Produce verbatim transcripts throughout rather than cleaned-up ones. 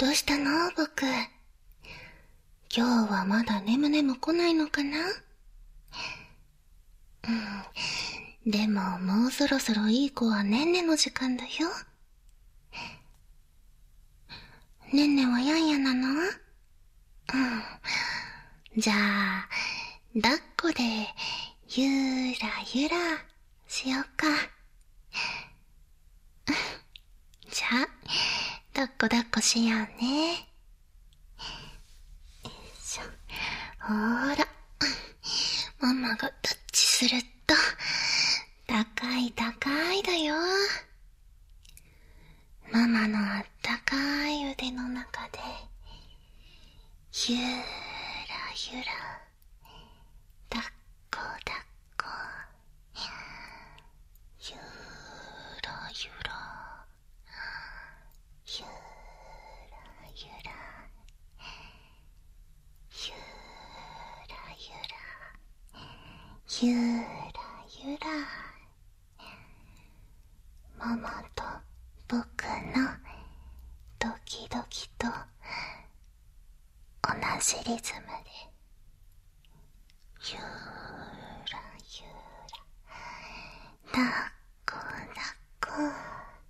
どうしたの僕。今日はまだ眠々来ないのかな？うん。でももうそろそろいい子はねんねの時間だよ。ねんねはやんやなの？うん。じゃあ、抱っこでゆらゆらしようか。じゃあ、抱っこ抱っこしようね。よいしょ。ほーら。ママがタッチすると、高い高いだよ。ママのあったかい腕の中で、ゆらゆら、抱っこ抱っこ、ゆらゆら、ゆらゆら、ゆらゆら、ゆらゆら。ママと僕のドキドキと同じリズムでゆらゆら、抱っこ抱っこ、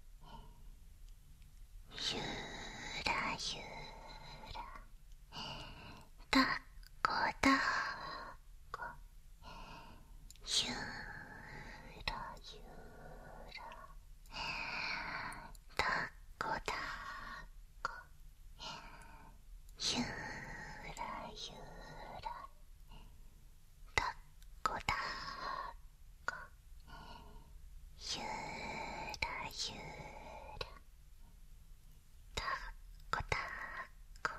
ゆらゆら、抱っこ抱っこ、ゆらゆら、抱っこ抱っこ、ゆらゆら、抱っこ抱っこ、ゆらゆら、抱っこ抱っこ。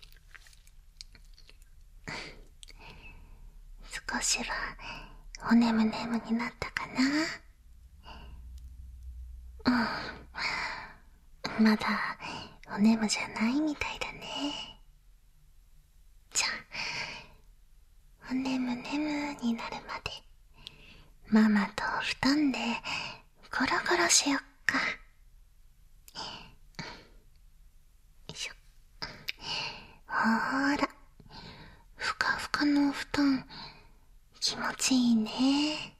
少しはおねむねむになったかな？うん、まだおねむじゃないみたいだね。じゃあ、おねむねむになるまでママとお布団でゴロゴロしよっか。よいしょ。ほーら、ふかふかのお布団気持ちいいね。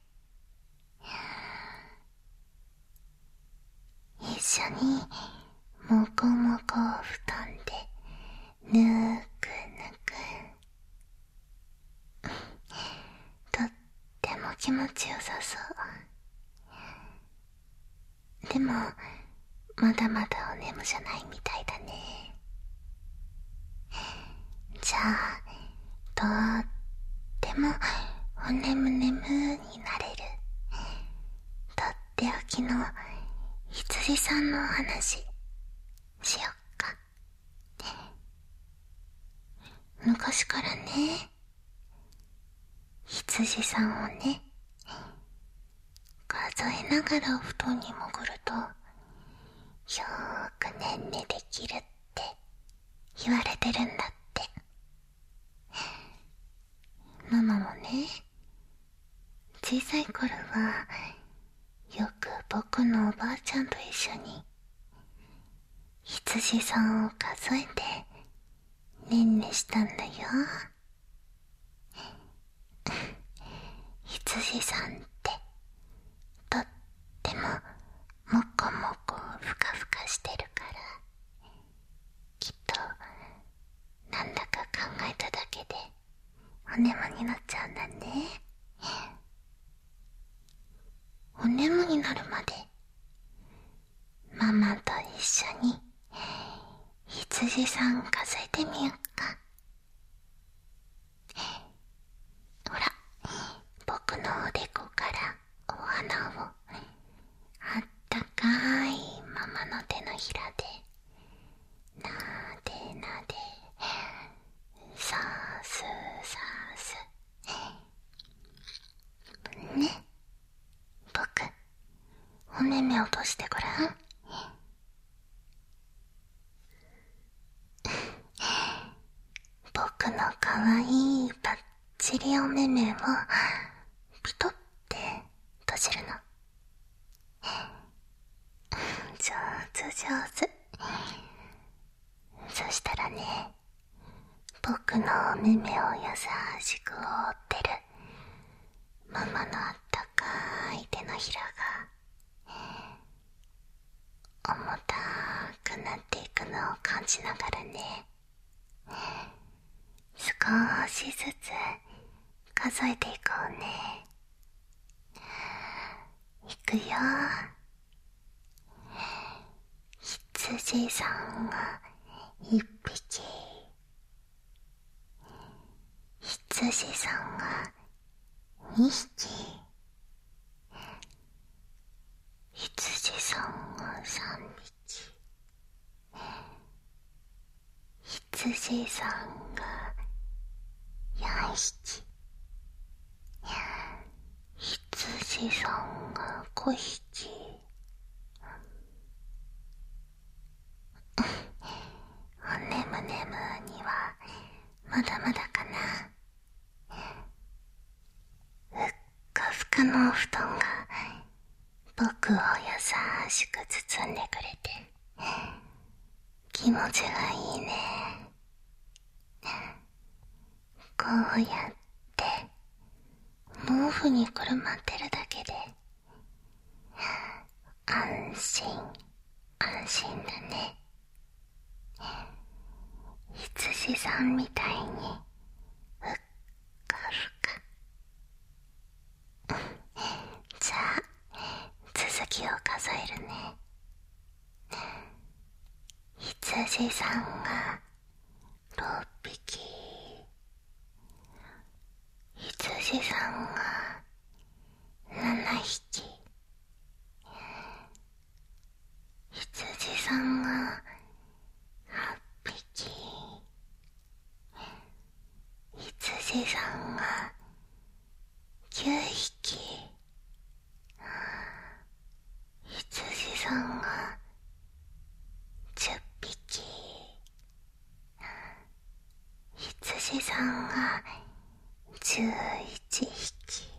一緒にもこもこお布団でぬくぬく、とっても気持ちよさそう。でもまだまだおねむじゃないみたいだね。じゃあ、とってもおねむねむになれるとっておきの羊さんのお話しよっか。昔からね、羊さんをね、数えながらお布団に潜るとよーくねんねできるって言われてるんだって。ママもね、小さい頃はよく僕のおばあちゃんと一緒に羊さんを数えてねんねしたんだよ。羊さんってとってももこもこふかふかしてるから、きっとなんだか考えただけでおねむになっちゃうんだね。おねむになるまでママと一緒に羊さん数えてみよっか。ほら、僕のおでこからお花をあったかいママの手のひらでなでなで、さーすさーすね。僕、お目目落としてごらん。僕のかわいいパッチリお目目をピトって閉じるの。上手上手。そのお目目を優しく覆ってるママのあったかい手のひらが重たくなっていくのを感じながらね、少しずつ数えていこうね。いくよ。羊さんが一匹、羊さんが二匹、羊さんが三匹、羊さんが四匹、羊さんが五匹。おねむねむにはまだまだかな。ふっかふかのお布団が僕を優しく包んでくれて気持ちがいいね。こうやって毛布にくるまってるだけで安心安心だね。羊さんみたいにふっかふか。じゃあ続きを数えるね。羊さんがろっぴき、羊さんがななひき、羊さんがはっぴき、羊さんがきゅうひき、羊さんがじゅっぴき、羊さんがじゅういちひき、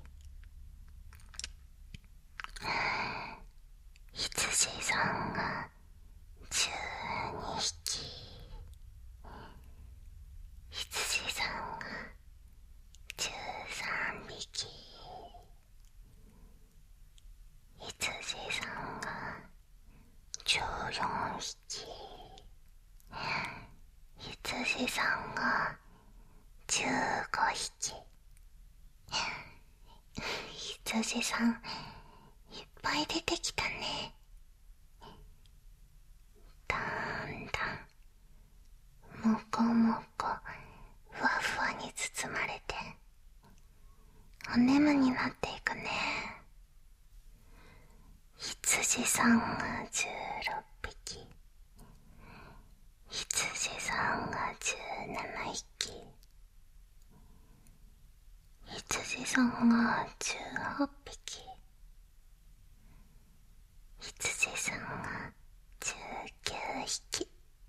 羊さんがじゅうにひき、羊さんがじゅうさんびき、羊さんがじゅうよんひき、羊さんがじゅうごひき。羊さんいっぱい出てきたね。だんだんもこもこふわふわに包まれてお眠になっていくね。羊さんがじゅうろっぴき、羊さんがじゅうななひき、羊さんがじゅうはっぴき、羊さんがじゅうきゅうひき、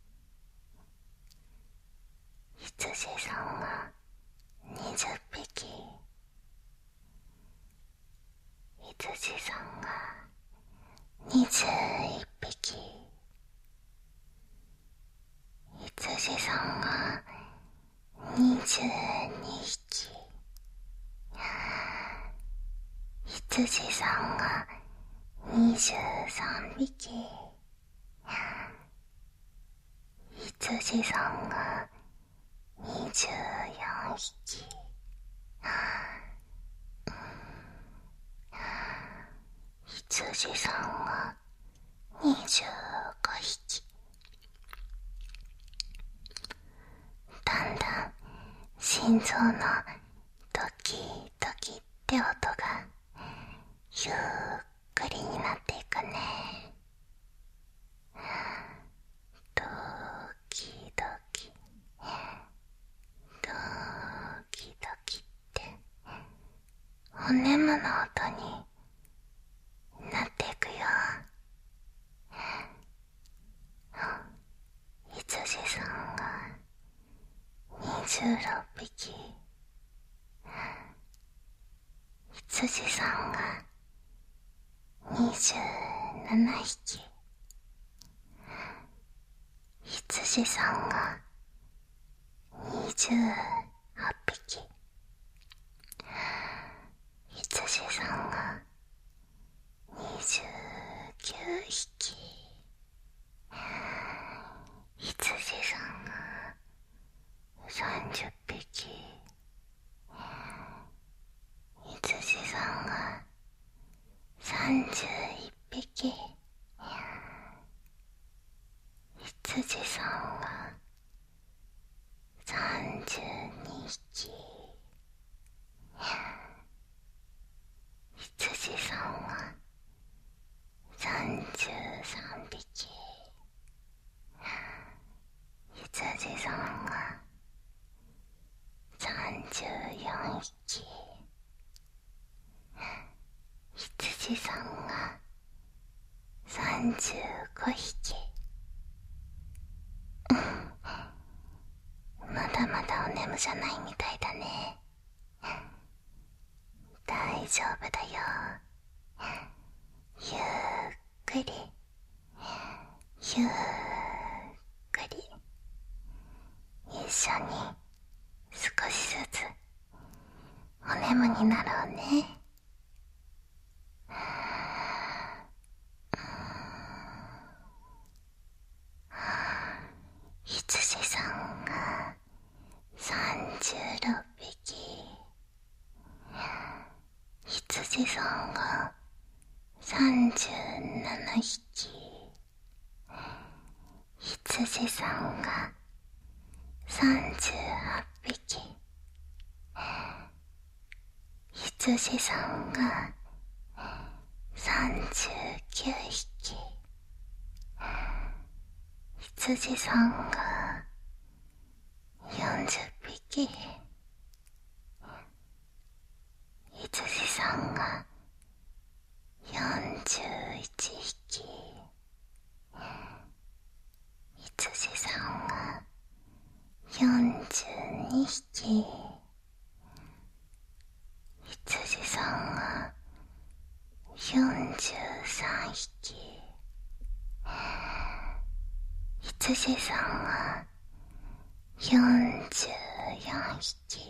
羊さんがにじゅっぴき、羊さんがにじゅういっぴき、羊さんがにじゅうにひき、羊さんがにじゅうさんびき、羊さんがにじゅうよんひき、羊さんがにじゅうごひき。だんだん心臓のドキドキって音がゆっくりになっていくね。ドキドキドキドキってお眠の音になっていくよ。羊さんがにじゅうろっぴき、羊さんがにじゅうななひき、羊さんがにじゅうはっぴき、羊さんがにじゅうきゅうひき、羊さんがさんじゅっぴき、羊さんがさんじゅういっぴき、羊さんがさんじゅうにひき、羊さんがさんじゅうさんびき、羊さんがさんじゅうよんひき、羊さんがさんじゅうごひき。まだまだお眠じゃないみたいだね。大丈夫だよ。ゆっくりゆっくり一緒に少しずつお眠になろうね。羊さんがさんじゅうろっぴき、羊さんがさんじゅうななひき、羊さんがさんじゅうはっぴき、羊さんがさんじゅうきゅうひき、羊さんがよんじゅっぴき、羊さんがよんじゅういちひき、羊さんがよんじゅうにひき、羊さんがよんじゅうさんひき、羊さんがよんじゅうよんひき、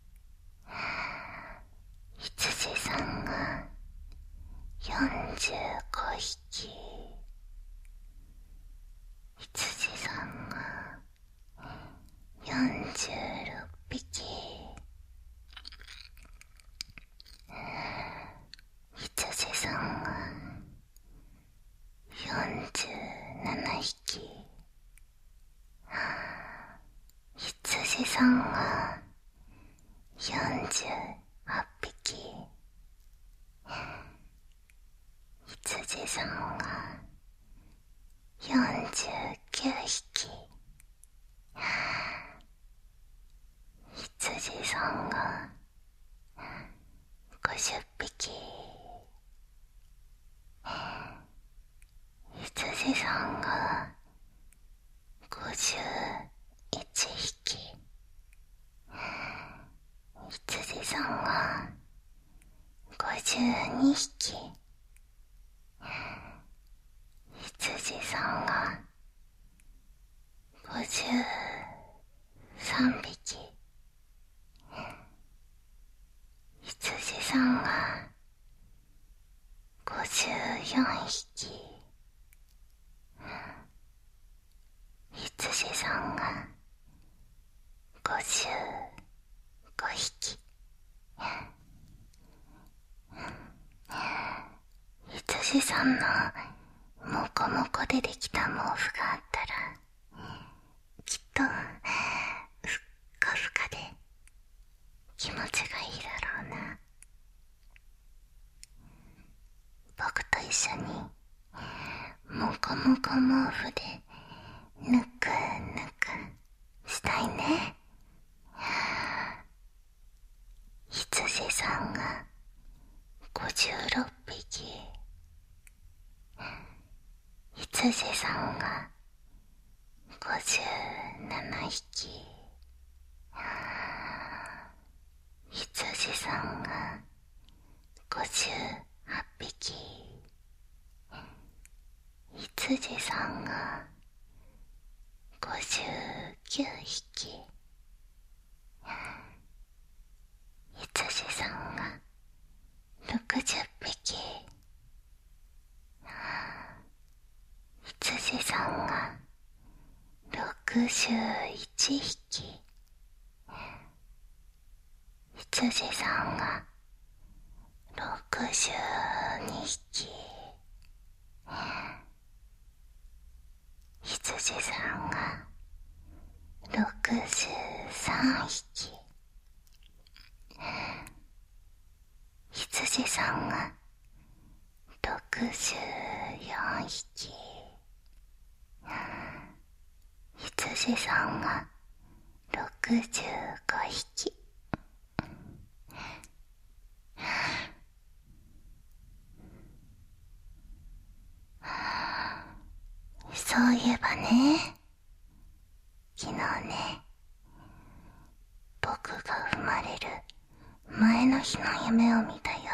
羊さんがよんじゅうごひき、羊さんがよんじゅうろっぴき、羊さんがよんじゅうななひき、羊さんがよんじゅうはっぴき、羊さんがよんじゅうきゅうひき、羊さんがごじゅっぴき、羊さんがごじゅういちひき、羊さんがごじゅうにひき、羊さんがごじゅうさんびき、羊さんがごじゅうよんひき、羊さんがごじゅうごひき、羊さんのもこもこでできた毛布があったらきっとふっかふかで気持ちがいいだろうな。僕と一緒にもこもこ毛布でぬくぬくしたいね。羊さんがごじゅうろっぴき、羊さんがごじゅうななひき、羊さんがごじゅうはっぴき、羊さんがごじゅうきゅうひき、 くじゅういちひき、羊さんがろくじゅうにひき、羊さんがろくじゅうさんひき、羊さんがろくじゅうよんひき、羊さんがろくじゅうごひき。そういえばね、昨日ね、僕が生まれる前の日の夢を見たよ。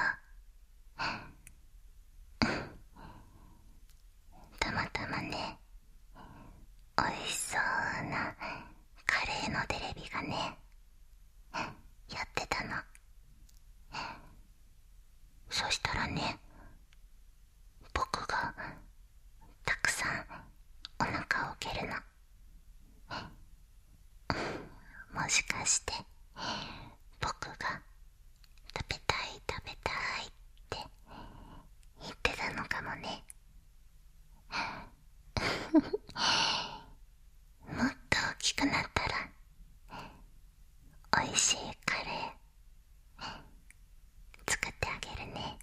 たまたまね、おいしそうなカレーのテレビがね、やってたの。そしたらね、僕がたくさんお腹を蹴るの。もしかして僕が食べたい食べたいって言ってたのかもね。もっと大きくなったらおいしいカレー作ってあげるね。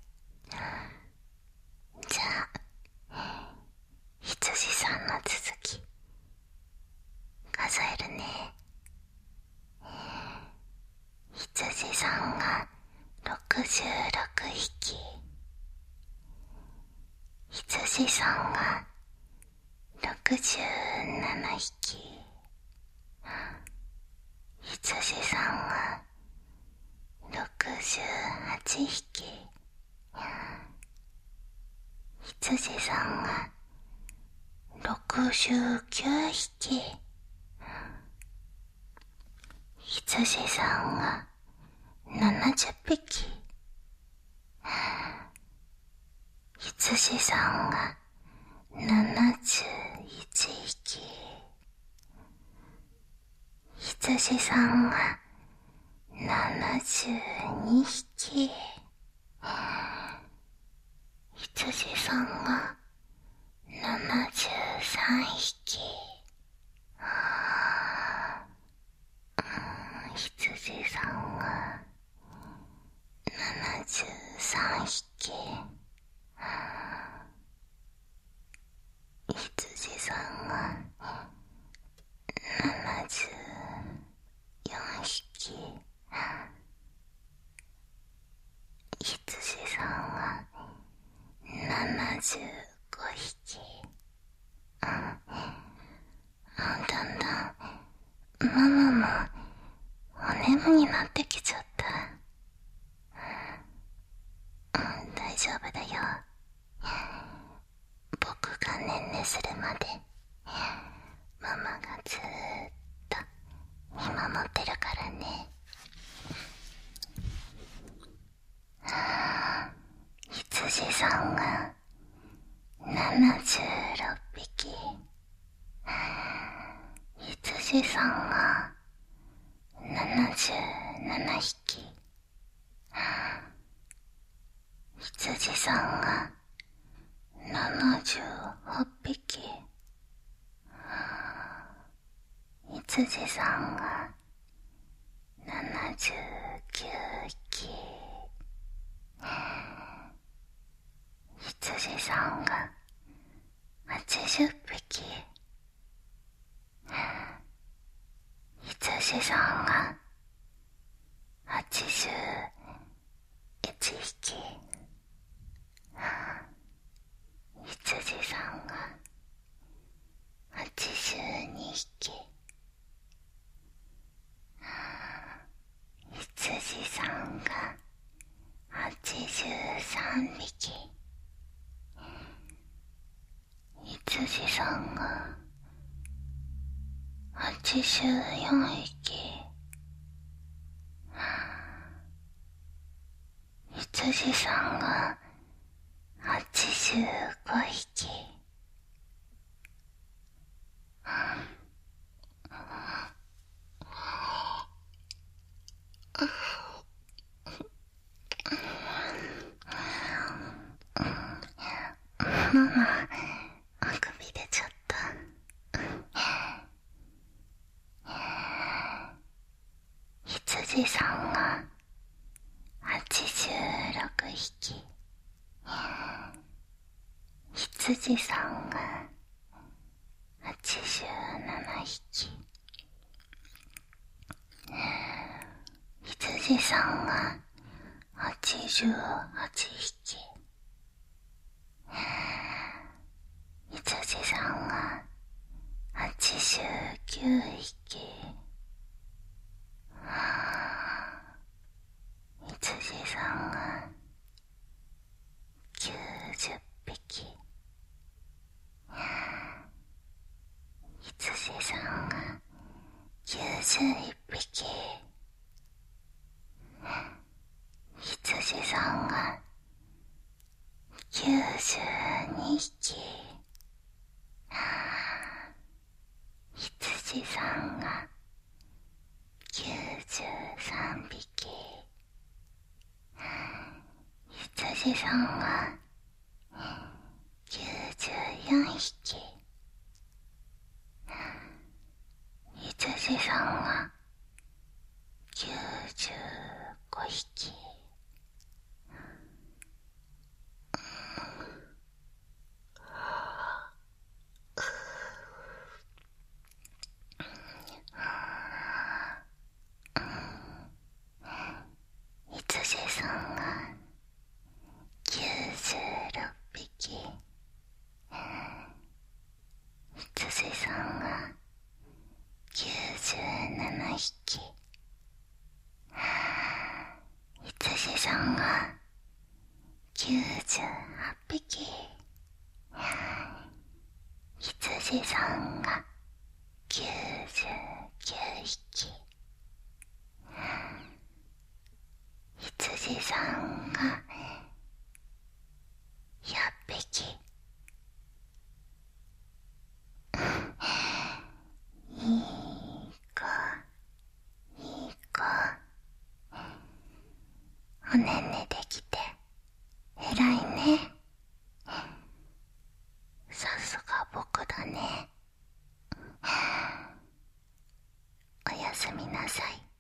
じゃあ羊さんの続き数えるね。羊さんがろくじゅうろくひき、羊さんがろくじゅうななひき、羊さんがろくじゅうはちひき、羊さんがろくじゅうきゅうひき、羊さんがななじゅっぴき、羊さんがななじゅういちひき、羊さんがななじゅうにひき、羊さんがななじゅうさんひき、羊さんがななじゅうさんひき、羊さんがななじゅうよんひき、羊さんがななじゅうごひき。うん、だんだんママもお眠になってきちゃった。うん、大丈夫だよ。僕がねんねするまでママがずーっと見守ってるからね。羊さんがななじゅうろっぴき、羊さんがななじゅうななひき、羊さんがななじゅうはっぴき、羊さんがななじゅうきゅうひき、羊さんがはちじゅっぴき、羊さんがはちじゅういちひき、羊さんがはちじゅうにひき、羊さんがはちじゅうさんびき、羊さんがはちじゅうよんひき、羊さんがはちじゅうごひき、 ママ、あくび出ちゃった。羊さんがはちじゅうろくひき、羊さんがはちじゅうななひき、羊さんがはちじゅうはちひき、羊さんがはちじゅうきゅうひき、羊さんがきゅうじゅっぴき、羊さんがきゅうじゅういっぴき、羊さんがきゅうじゅうにひき、羊さんがきゅうじゅうさんびき、羊さんがきゅうじゅうよんひき、羊さんがきゅうじゅうごひき、羊さんがきゅうじゅうろっぴき、羊さんがきゅうじゅうななひき、羊さんがきゅうじゅうはっぴき、羊さんがきゅうじゅうきゅうひき、羊さんがひゃっぴき。いい子、いい子。おねんねできて偉いね。さすが僕だね。おやすみなさい。